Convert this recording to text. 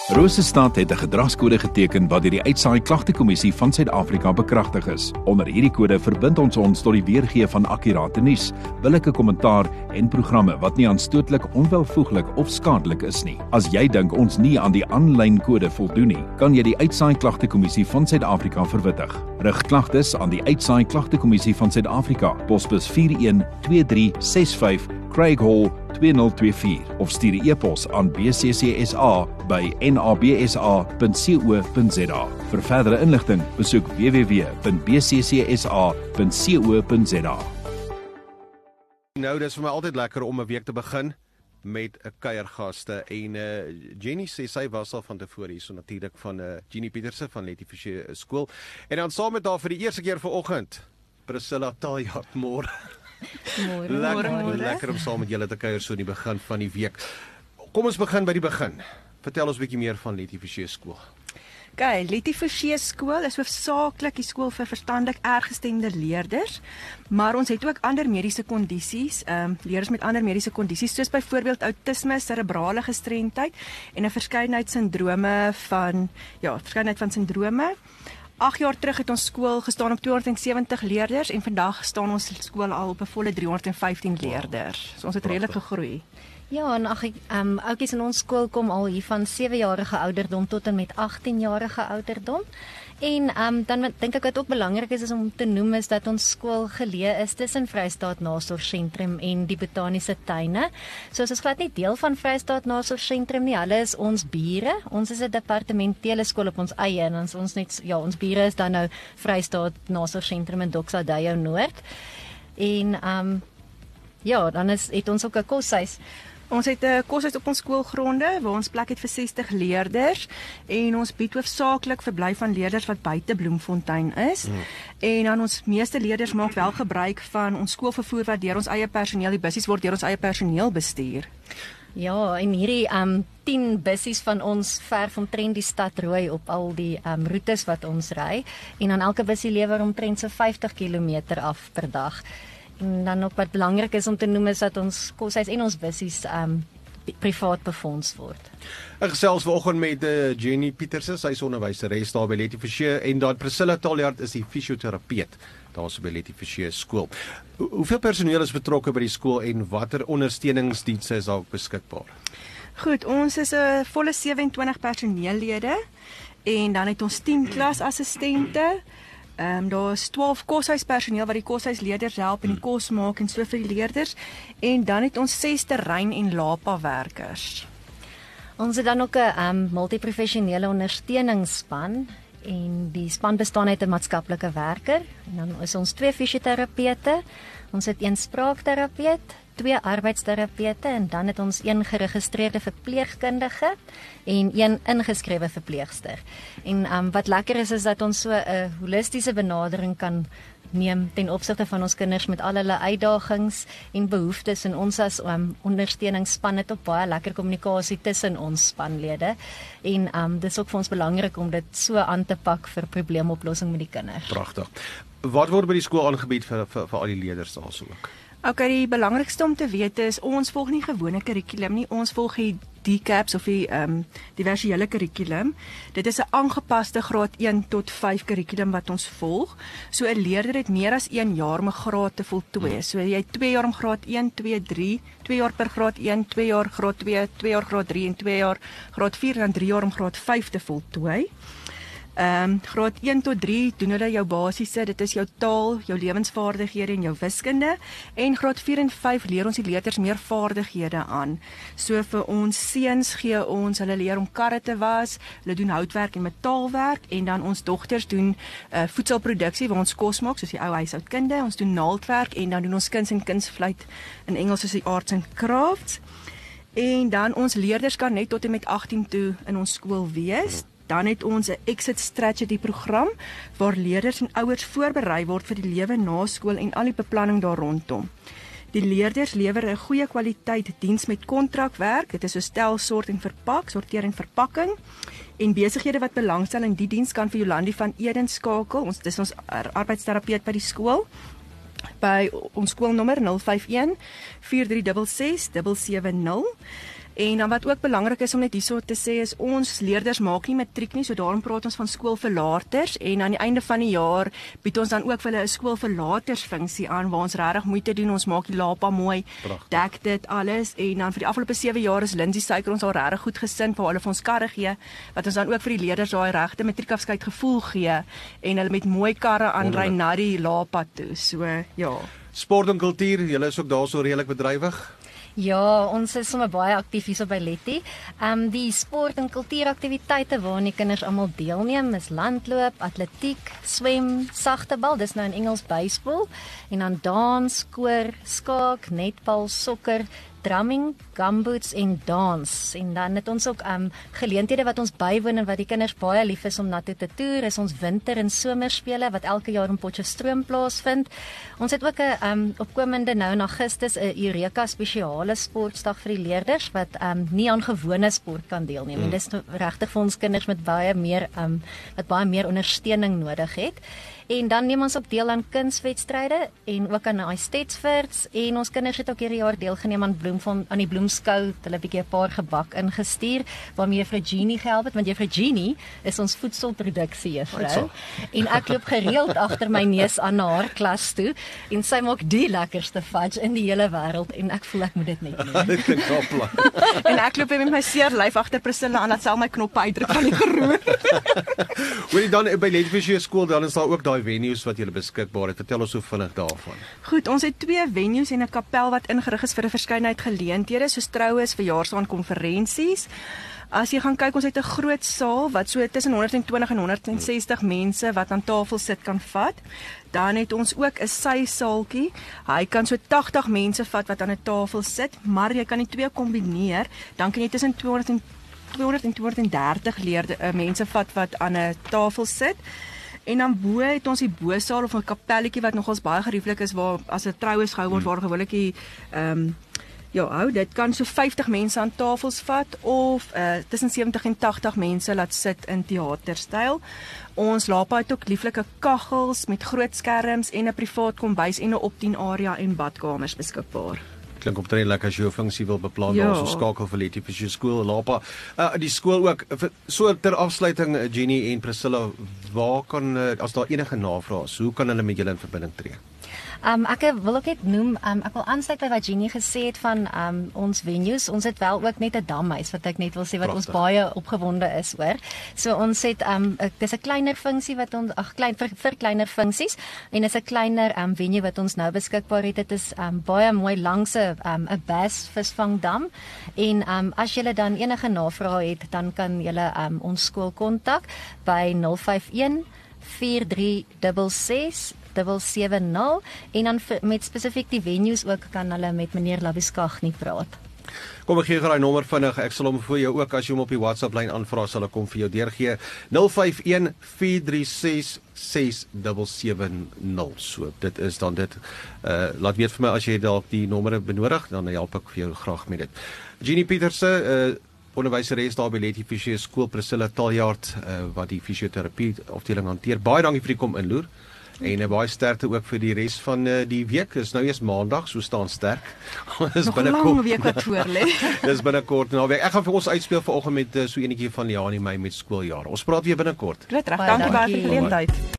Rosestad het 'n gedragskode geteken wat deur die Uitsaai Klagtekommissie van Suid-Afrika bekragtig is. Onder hierdie kode verbind ons tot die weergee van akkurate nuus, billike kommentaar en programme wat nie aanstootlik, onwelvoeglik of skadelik is nie. As jy dink ons nie aan die aanlyn kode voldoen nie, kan jy die Uitsaai Klagtekommissie van Suid-Afrika verwittig. Rig klagtes aan die Uitsaai Klagtekommissie van Suid-Afrika, posbus 412365 Craig Hall 2024 of stuur 'n e-pos aan bccsa@nabsa.co.za. Vir verdere inligting, besoek www.bccsa.co.za. Nou, dis vir my altyd lekker om 'n week te begin met 'n kuiergaste en Jenny sê sy was al van tevore hier, so natuurlik van Jenny Pieterse van Letty Forsie skool. En dan saam met haar vir die eerste keer vanoggend, Priscilla Taljaard, môre. Lekker om saam met julle te kuier so in die begin van die week. Kom ons begin by die begin. Vertel ons 'n bietjie meer van Letty Forsie skool. Letty Forsie skool is hoofsaaklik die skool vir verstandelik erggestemde leerders, maar ons het ook ander mediese kondisies, leerders met ander mediese kondisies, soos byvoorbeeld autisme, serebrale gestremdheid en 'n verskeidenheid van sindrome. 8 jaar terug het ons skool gestaan op 270 leerders en vandag staan ons skool al op 'n volle 315 leerders. So ons het redelik gegroei. Ja, en oudjies in ons skool kom al hier van 7-jarige ouderdom tot en met 18-jarige ouderdom. En dan dink ek wat ook belangrik is om te noem is dat ons skool geleë is tussen Vrystaat Nasorgsentrum en die Botaniese Tuine. So ons is glad nie deel van Vrystaat Nasorgsentrum nie. Hulle is ons bure. Ons is 'n departementele skool op ons eie en ons net ons bure is dan nou Vrystaat Nasorgsentrum in Doxadeyo Noord. En dan het ons ook 'n koshuis. Ons het 'n koshuis op ons skoolgronde waar ons plek het vir 60 leerders en ons bied hoofsaaklik verblyf aan leerders wat buite Bloemfontein is. En dan ons meeste leerders maak wel gebruik van ons skoolvervoer wat deur ons eie personeel, die bussies word deur ons eie personeel bestuur. Ja, en hierdie 10 bussies van ons verf omtrent die stad rooi op al die roetes wat ons ry en dan elke bussie lewer omtrent so 50 km af per dag. En dan ook wat belangrik is om te noem is dat ons koshuis en ons bussies privaat befonds word. Ek gesels vanoggend met Jenny Pieterse, sy is onderwyseres daar by Letty Forsie en dan Priscilla Taljaard is die fisioterapeut daar so by Letty Forsie skool. Hoeveel personeel is betrokke by die skool en watter ondersteuningsdienste is daar beskikbaar? Goed, ons is 'n volle 27 personeellede en dan het ons 10 klasassistente. Daar is 12 koshuispersoneel wat die koshuisleerders help en die kos maak en so vir die leerders. En dan het ons 6 terrein- en LAPA werkers. Ons het dan ook 'n multiprofessionele ondersteuningsspan en die span bestaan uit 'n maatskaplike werker en dan is ons 2 fisioterapeute, ons het 1 spraakterapeut, 2 arbeidsterapeute en dan het ons 1 geregistreerde verpleegkundige en 1 ingeskrewe verpleegster. En wat lekker is dat ons so 'n holistiese benadering kan neem ten opsigte van ons kinders met al hulle uitdagings en behoeftes en ons as ondersteuningsspan het ook baie lekker kommunikasie tussen ons spanlede en dis ook vir ons belangrik om dit so aan te pak vir probleemoplossing met die kinders. Pragtig. Wat word by die skool aangebied vir al die leerders daarso ook? Die belangrikste om te weet is, ons volg nie gewone kurrikulum nie, ons volg die DCAPS of die diversiële kurrikulum. Dit is 'n aangepaste graad 1 tot 5 kurrikulum wat ons volg. So 'n leerder het meer as 1 jaar om 'n graad te voltooi. So jy het 2 jaar om graad 1, 2, 3, 2 jaar per graad 1, 2 jaar graad 2, 2 jaar graad 3 en 2 jaar graad 4 en dan 3 jaar om graad 5 te voltooi. Graad 1 tot 3 doen hulle jou basiese, dit is jou taal, jou lewensvaardighede en jou wiskunde. En graad 4 en 5 leer ons die leerders meer vaardighede aan. So vir ons seuns gee ons, hulle leer om karre te was, hulle doen houtwerk en metaalwerk en dan ons dogters doen voedselproduksie waar ons kos maak, soos die ou huishoudkunde, ons doen naaldwerk en dan doen ons kuns en kunstvleit in Engels soos die arts and crafts. En dan ons leerders kan net tot en met 18 toe in ons skool wees. Dan het ons 'n exit strategy program waar leerders en ouers voorberei word vir die lewe na skool en al die beplanning daar rondom. Die leerders lewer 'n goeie kwaliteit diens met kontrakwerk. Dit is so stel, sort en verpak, sorteer en verpakking. En besighede wat belangstel in die diens kan vir Jolandi van Eden skakel. Dis ons arbeidsterapeut by die skool. By ons skoolnommer 051 4366 770. En dan wat ook belangrik is om net hierso te sê is ons leerders maak nie matriek nie, so daarom praat ons van skoolverlaters en aan die einde van die jaar bied ons dan ook vir hulle 'n skoolverlatersfunksie aan waar ons regtig moeite doen, ons maak die LAPA mooi, dek dit alles en dan vir die afgelope 7 jaar is Lindsay Suiker ons al regtig goed gesind waar hulle vir ons karre gee wat ons dan ook vir die leerders daai regte matriekafskeid gevoel gee en hulle met mooi karre aanry na die LAPA toe. So ja. Sport en kultuur, julle is ook daarso redelik bedrywig. Ja, ons is sommer baie aktief hierso by Letty. Die sport en kultuuraktiwiteite waaraan die kinders almal deelneem is landloop, atletiek, swem, sagtebal, dis nou in Engels baseball, en dan dans, koor, skaak, netbal, sokker, drumming, gumboots en dans. En dan het ons ook geleenthede wat ons bywoon en wat die kinders baie lief is om na toe te toer, is ons winter- en somerspele wat elke jaar in Potchefstroom plaasvind. Ons het ook 'n opkomende nou in Augustus 'n Eureka spesiale sportdag vir die leerders wat nie aan gewone sport kan deelneem. En dis regtig vir ons kinders met baie meer wat baie meer ondersteuning nodig het. En dan neem ons ook deel aan kunswedstryde en ook aan Eistedsfords en ons kinders het ook hierdie jaar deelgeneem aan die bloemskou, hulle 'n bietjie 'n paar gebak ingestuur waarmee Juffrou Jeannie gehelp het, want Juffrou Jeannie is ons voedselproduksie juffrou. En ek loop gereeld agter my neus aan na haar klas toe en sy maak die lekkerste fudge in die hele wêreld en ek voel ek moet dit net doen. Dit klink hoppla. En ek loop met my seer lyf agter Priscilla aan dat sy al my knoppe uitdruk van die geroer. Hoorie dan by Letty Fisher skool dan is daar ook daai venues wat julle beskikbaar het. Vertel ons so vinnig daarvan. Goed, ons het 2 venues en 'n kapel wat ingerig is vir 'n verskeidenheid geleenthede soos troues, verjaarsdae, konferensies. As jy gaan kyk, ons het 'n groot saal wat so tussen 120 en 160 mense wat aan tafel sit kan vat. Dan het ons ook 'n sysaaltjie. Hy kan so 80 mense vat wat aan 'n tafel sit, maar jy kan die 2 kombineer, dan kan jy tussen 200 en 230 mense vat wat aan 'n tafel sit. En dan bo het ons die bosaal of 'n kapelletjie wat nogals baie gerieflik is waar as 'n troues gehou word waar gewoonlik die dit kan so 50 mense aan tafels vat of tussen 70 en 80 mense laat sit in teaterstyl. Ons LAPA het ook lieflike kaggels met groot skerms en 'n privaat kombuis en 'n opdien area en badkamers beskikbaar. Klink optree as jy 'n funksie wil beplan, daar so skakel vir Letty Fisher skool, LAPA. Die skool ook, so ter afsluiting, Jeannie en Priscilla, waar kan, as daar enige navrae is, hoe kan hulle met julle in verbinding tree? Ek wil ook net noem, ek wil aansluit by wat Jeannie gesê het van ons venues. Ons het wel ook net 'n damhuis wat ek net wil sê wat ons baie opgewonde is oor. So ons het dis 'n kleiner funksie wat ons vir kleiner funksies en is 'n kleiner venue wat ons nou beskikbaar het. Dit is baie mooi langs 'n bass visvangdam en as julle dan enige navrae het, dan kan julle ons skool kontak by 051 4366 770 en dan met spesifiek die venues ook kan hulle met meneer Labuskaghni praat. Kom ek gee gou daai nommer vinnig. Ek sal hom vir jou ook as jy hom op die WhatsApp lyn aanvra sal ek hom vir jou deurgee. 051 436 6770. So dit is dan dit. Laat weet vir my as jy dalk die nommere benodig, dan help ek vir jou graag met dit. Jeannie Pieterse, onderwyseres daar by Letty Fisher skool, Priscilla Taljaard wat die fisioterapie afdeling hanteer. Baie dankie vir die kom inloer. En baie sterkte ook vir die res van die week. Dis nou eers maandag, so staan sterk. Dis nog 'n lang week wat voor lê. Dis binnekort naweek. Ek gaan vir ons uitspeel vanoggend met so enetjie van Janie May met skooljaar. Ons praat weer binnekort. Groot reg, dankie baie vir die geleentheid.